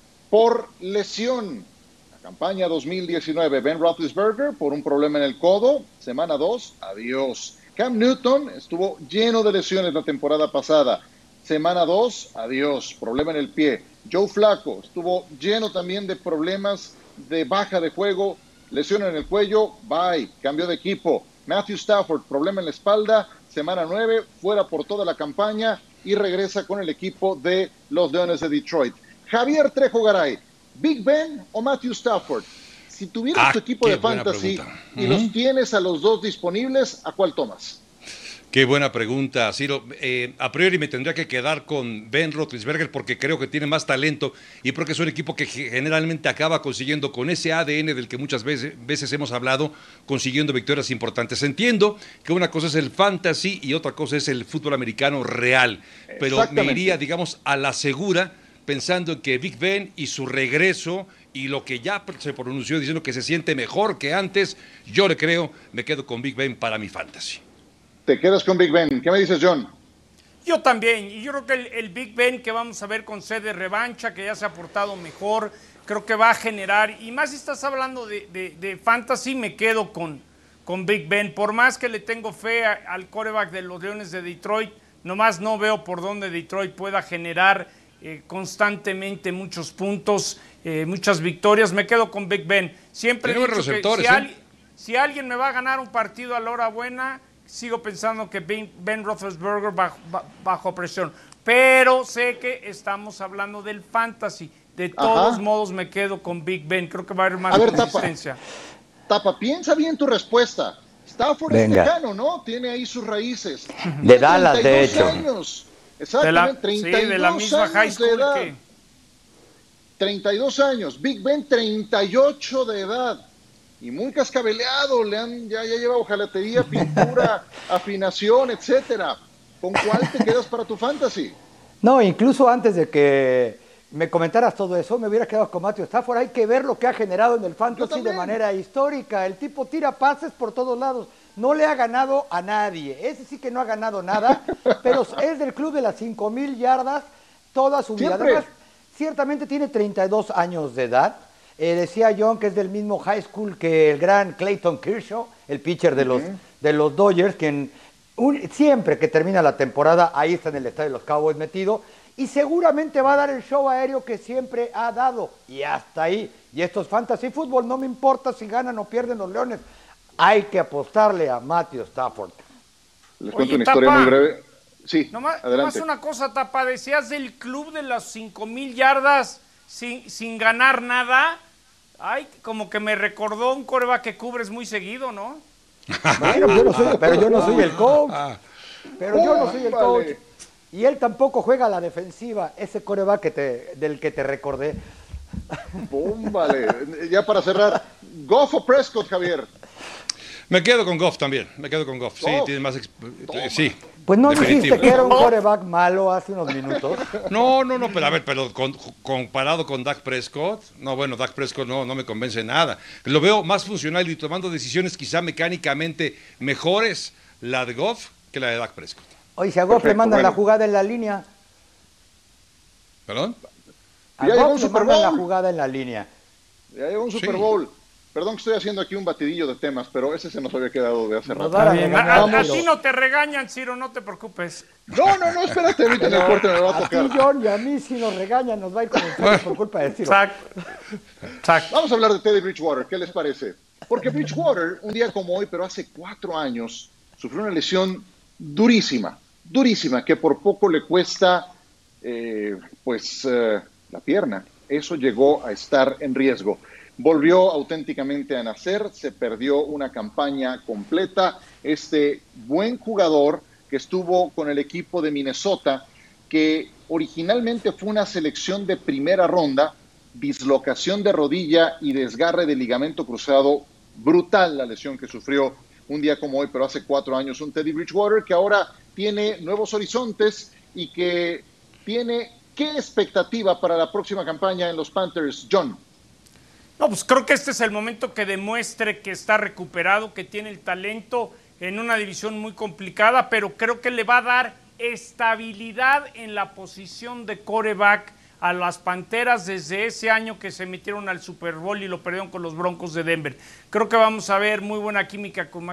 por lesión. La campaña dos mil diecinueve, Ben Roethlisberger por un problema en el codo, semana dos, adiós. Cam Newton estuvo lleno de lesiones la temporada pasada, semana dos, adiós, problema en el pie. Joe Flacco estuvo lleno también de problemas de baja de juego, lesión en el cuello, bye, cambio de equipo. Matthew Stafford, problema en la espalda, semana nueve, fuera por toda la campaña y regresa con el equipo de los Leones de Detroit. Javier Trejo Garay, ¿Big Ben o Matthew Stafford? Si tuvieras ah, tu equipo de fantasy y uh-huh. los tienes a los dos disponibles, ¿a cuál tomas? Qué buena pregunta, Ciro. Eh, a priori me tendría que quedar con Ben Roethlisberger porque creo que tiene más talento y porque es un equipo que generalmente acaba consiguiendo con ese A D N del que muchas veces, veces hemos hablado, consiguiendo victorias importantes. Entiendo que una cosa es el fantasy y otra cosa es el fútbol americano real, pero me iría, digamos, a la segura pensando en que Big Ben y su regreso y lo que ya se pronunció diciendo que se siente mejor que antes, yo le creo, me quedo con Big Ben para mi fantasy. Te quedas con Big Ben. ¿Qué me dices, John? Yo también. Y yo creo que el, el Big Ben que vamos a ver con sed de revancha, que ya se ha portado mejor, creo que va a generar, y más si estás hablando de, de, de fantasy, me quedo con, con Big Ben. Por más que le tengo fe a, al quarterback de los Leones de Detroit, nomás no veo por dónde Detroit pueda generar eh, constantemente muchos puntos, eh, muchas victorias. Me quedo con Big Ben. Siempre he dicho que si, ¿eh? al, si alguien me va a ganar un partido a la hora buena, sigo pensando que Ben, Ben Roethlisberger bajo, bajo presión, pero sé que estamos hablando del fantasy. De todos Ajá. modos me quedo con Big Ben, creo que va a haber más a ver, consistencia. Tapa, Tapa, piensa bien tu respuesta. Stafford es tejano, ¿no? Tiene ahí sus raíces. De Dallas, de hecho. Años. Exactamente, treinta y dos sí, de la misma high school de edad. Que... treinta y dos años, Big Ben treinta y ocho de edad. Y muy cascabeleado, le han, ya, ya lleva hojalatería, pintura, afinación, etcétera. ¿Con cuál te quedas para tu fantasy? No, incluso antes de que me comentaras todo eso, me hubiera quedado con Matthew Stafford. Hay que ver lo que ha generado en el fantasy de manera histórica. El tipo tira pases por todos lados. No le ha ganado a nadie. Ese sí que no ha ganado nada, pero es del club de las cinco mil yardas toda su vida. Siempre. Además, ciertamente tiene treinta y dos años de edad. Eh, decía John que es del mismo high school que el gran Clayton Kershaw, el pitcher de los, uh-huh. de los Dodgers, quien un, siempre que termina la temporada ahí está en el estadio de los Cowboys metido, y seguramente va a dar el show aéreo que siempre ha dado, y hasta ahí. Y esto es fantasy fútbol, no me importa si ganan o pierden los Leones, hay que apostarle a Matthew Stafford. Les cuento Oye, una historia Tapa, muy breve. Sí, nomás, adelante. Nomás una cosa, Tapa, decías del club de las cinco mil yardas sin, sin ganar nada. Ay, como que me recordó un quarterback que cubres muy seguido, ¿no? Bueno, yo no soy, pero yo no soy el coach. Pero yo no soy el coach. Y él tampoco juega a la defensiva, ese quarterback que te, del que te recordé. Bómbale. Ya para cerrar, ¿Goff o Prescott, Javier? Me quedo con Goff también, me quedo con Goff. Goff. Sí, tiene más... Exp- sí. Pues no dijiste que era un quarterback malo hace unos minutos. No, no, no, pero a ver, pero con, comparado con Dak Prescott, no, bueno, Dak Prescott no, no me convence nada. Lo veo más funcional y tomando decisiones quizá mecánicamente mejores la de Goff que la de Dak Prescott. Oye, si a Goff le mandan bueno. la jugada en la línea. ¿Perdón? A ya Goff le mandan la jugada en la línea. Ya llegó un Super Bowl. Sí. Perdón que estoy haciendo aquí un batidillo de temas, pero ese se nos había quedado de hace rato. A, a, a ti no te regañan, Ciro, no te preocupes. No, no, no, espérate, ahorita en el corte me va a tocar. A ti, John, y a mí si nos regañan nos va a ir con el Ciro por culpa de Ciro. Exacto. Exacto. Vamos a hablar de Teddy Bridgewater, ¿qué les parece? Porque Bridgewater, un día como hoy, pero hace cuatro años, sufrió una lesión durísima, durísima, que por poco le cuesta, eh, pues, eh, la pierna. Eso llegó a estar en riesgo. Volvió auténticamente a nacer, se perdió una campaña completa. Este buen jugador que estuvo con el equipo de Minnesota, que originalmente fue una selección de primera ronda, dislocación de rodilla y desgarre de ligamento cruzado, brutal la lesión que sufrió un día como hoy, pero hace cuatro años, un Teddy Bridgewater que ahora tiene nuevos horizontes y que tiene, ¿qué expectativa para la próxima campaña en los Panthers, John? No, pues creo que este es el momento que demuestre que está recuperado, que tiene el talento en una división muy complicada, pero creo que le va a dar estabilidad en la posición de quarterback a las Panteras desde ese año que se metieron al Super Bowl y lo perdieron con los Broncos de Denver. Creo que vamos a ver muy buena química con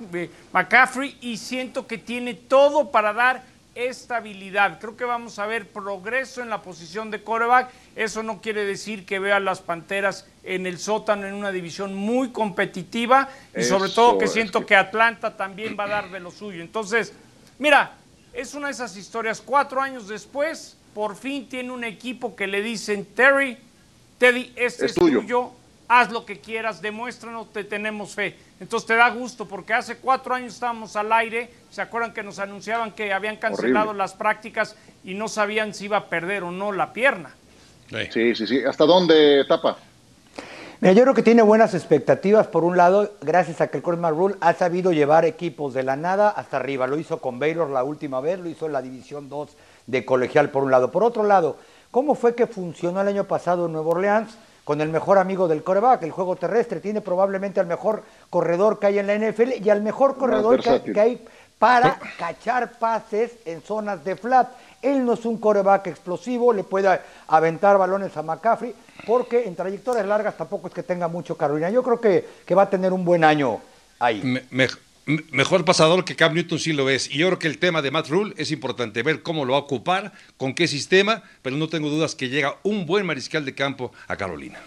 McCaffrey y siento que tiene todo para dar estabilidad. Creo que vamos a ver progreso en la posición de quarterback. Eso no quiere decir que vea a las Panteras en el sótano en una división muy competitiva y sobre Eso todo que siento es que... que Atlanta también va a dar de lo suyo. Entonces, mira, es una de esas historias. Cuatro años después, por fin tiene un equipo que le dicen, Terry, Teddy, este es, es tuyo. tuyo, haz lo que quieras, demuéstranos, te tenemos fe. Entonces te da gusto, porque hace cuatro años estábamos al aire, ¿se acuerdan que nos anunciaban que habían cancelado Horrible. las prácticas y no sabían si iba a perder o no la pierna? Sí, sí, sí. ¿Hasta dónde, Tapa? Mira, yo creo que tiene buenas expectativas, por un lado, gracias a que el quarterback Rule ha sabido llevar equipos de la nada hasta arriba. Lo hizo con Baylor la última vez, lo hizo en la División dos de colegial, por un lado. Por otro lado, ¿cómo fue que funcionó el año pasado en Nueva Orleans? Con el mejor amigo del quarterback, el juego terrestre. Tiene probablemente al mejor corredor que hay en la N F L y al mejor corredor que, que hay para cachar pases en zonas de flat. Él no es un quarterback explosivo, le puede aventar balones a McCaffrey, porque en trayectorias largas tampoco es que tenga mucho Carolina. Yo creo que, que va a tener un buen año ahí. Me, me, mejor pasador que Cam Newton sí lo es. Y yo creo que el tema de Matt Rule es importante, ver cómo lo va a ocupar, con qué sistema, pero no tengo dudas que llega un buen mariscal de campo a Carolina.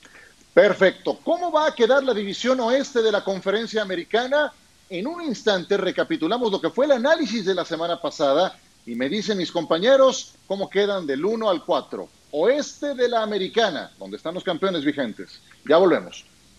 Perfecto. ¿Cómo va a quedar la división oeste de la Conferencia Americana? En un instante recapitulamos lo que fue el análisis de la semana pasada y me dicen mis compañeros cómo quedan del uno al cuatro. Oeste de la Americana, donde están los campeones vigentes. Ya volvemos.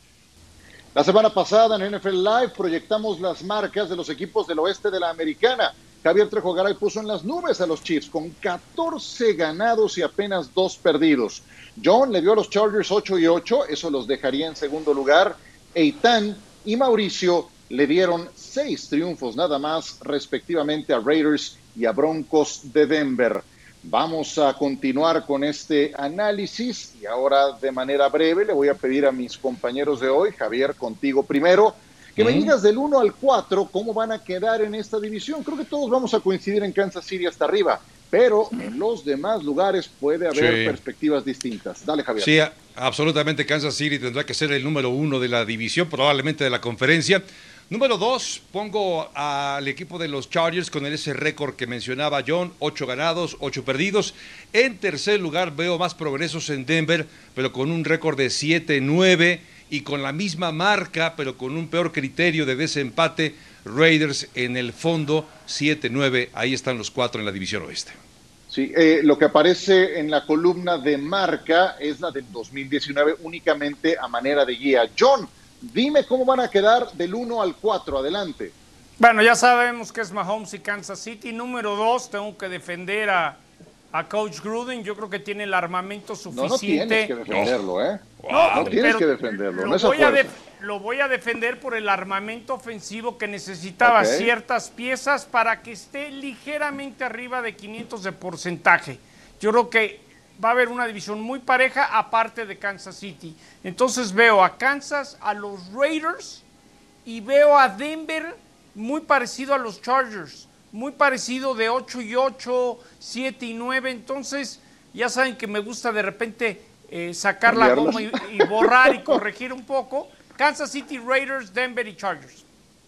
La semana pasada en N F L Live proyectamos las marcas de los equipos del oeste de la Americana. Javier Trejo Garay puso en las nubes a los Chiefs con catorce ganados y apenas dos perdidos. John le dio a los Chargers ocho y ocho, eso los dejaría en segundo lugar. Eitan y Mauricio le dieron seis triunfos nada más, respectivamente a Raiders y a Broncos de Denver. Vamos a continuar con este análisis y ahora de manera breve le voy a pedir a mis compañeros de hoy, Javier, contigo primero, que me digas del uno al cuatro cómo van a quedar en esta división. Creo que todos vamos a coincidir en Kansas City hasta arriba, pero en los demás lugares puede haber sí. perspectivas distintas. Dale, Javier. Sí, absolutamente. Kansas City tendrá que ser el número uno de la división, probablemente de la conferencia. Número dos, pongo al equipo de los Chargers con ese récord que mencionaba John, ocho ganados, ocho perdidos. En tercer lugar veo más progresos en Denver, pero con un récord de siete nueve y con la misma marca, pero con un peor criterio de desempate, Raiders en el fondo, siete nueve. Ahí están los cuatro en la división oeste. Sí, eh, lo que aparece en la columna de marca es la del dos mil diecinueve únicamente a manera de guía. John, dime cómo van a quedar del uno al cuatro, adelante. Bueno, ya sabemos que es Mahomes y Kansas City. Número dos, tengo que defender a, a Coach Gruden. Yo creo que tiene el armamento suficiente. No, no tienes que defenderlo, ¿eh? No, no tienes que defenderlo, lo, no voy a def- lo voy a defender por el armamento ofensivo que necesitaba okay. ciertas piezas para que esté ligeramente arriba de quinientos de porcentaje. Yo creo que va a haber una división muy pareja aparte de Kansas City. Entonces veo a Kansas, a los Raiders y veo a Denver muy parecido a los Chargers, muy parecido de ocho y ocho, siete y nueve. Entonces ya saben que me gusta de repente eh, sacar la goma y, y borrar y corregir un poco. Kansas City, Raiders, Denver y Chargers.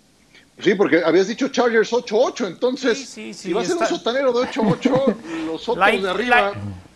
Sí, porque habías dicho Chargers ocho ocho, entonces sí, sí, sí, si va a ser está... un sotanero de ocho ocho, los otros la, de arriba...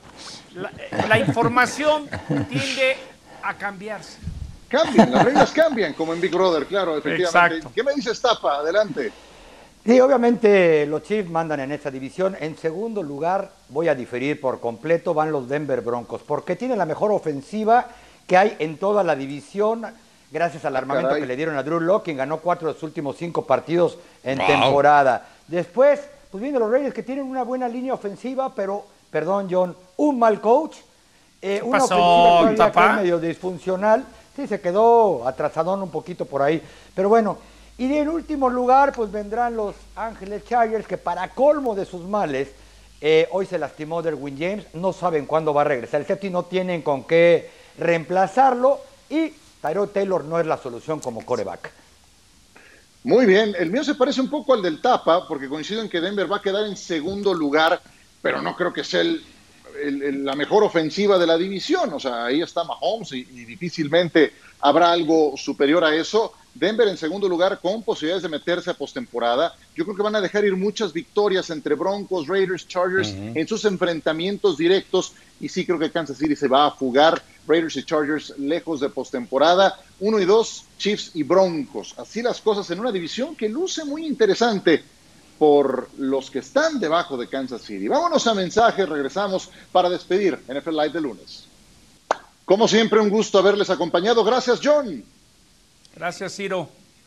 La, la, la información tiende a cambiarse. Cambian, las reglas cambian, como en Big Brother, claro, efectivamente. Exacto. ¿Qué me dices, Tapa? Adelante. Sí, obviamente los Chiefs mandan en esta división. En segundo lugar, voy a diferir por completo, van los Denver Broncos, porque tienen la mejor ofensiva que hay en toda la división, gracias al armamento Caray. que le dieron a Drew Lock, quien ganó cuatro de los últimos cinco partidos en wow. temporada. Después, pues vienen los Raiders, que tienen una buena línea ofensiva, pero, perdón, John, un mal coach, eh, una pasó, ofensiva todavía que es medio disfuncional. Sí, se quedó atrasadón un poquito por ahí, pero bueno. Y en último lugar, pues vendrán los Ángeles Chargers, que para colmo de sus males, eh, hoy se lastimó Derwin James, no saben cuándo va a regresar el safety, no tienen con qué reemplazarlo, y Tyrod Taylor no es la solución como quarterback. Muy bien, el mío se parece un poco al del Tapa, porque coincido en que Denver va a quedar en segundo lugar, pero no creo que sea el, el, el, la mejor ofensiva de la división. O sea, ahí está Mahomes y, y difícilmente habrá algo superior a eso. Denver en segundo lugar con posibilidades de meterse a postemporada. Yo creo que van a dejar ir muchas victorias entre Broncos, Raiders, Chargers uh-huh. en sus enfrentamientos directos, y sí creo que Kansas City se va a fugar. Raiders y Chargers lejos de postemporada. Uno y dos, Chiefs y Broncos. Así las cosas en una división que luce muy interesante por los que están debajo de Kansas City. Vámonos a mensajes, regresamos para despedir N F L Live de lunes. Como siempre, un gusto haberles acompañado. Gracias, John. Gracias, Ciro.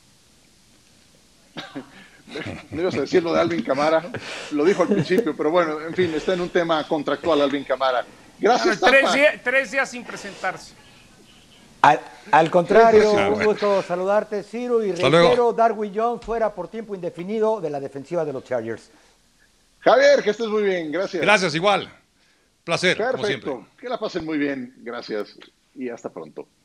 No ibas a decir lo de Alvin Kamara, lo dijo al principio, pero bueno, en fin, está en un tema contractual Alvin Kamara. Gracias, bueno, tres, días, tres días sin presentarse. Al, al contrario, un gusto saludarte, Ciro, y reitero, Darwin Jones fuera por tiempo indefinido de la defensiva de los Chargers. Javier, que estés muy bien, gracias. Gracias, igual. Placer, Perfecto, como siempre. Que la pasen muy bien, gracias y hasta pronto.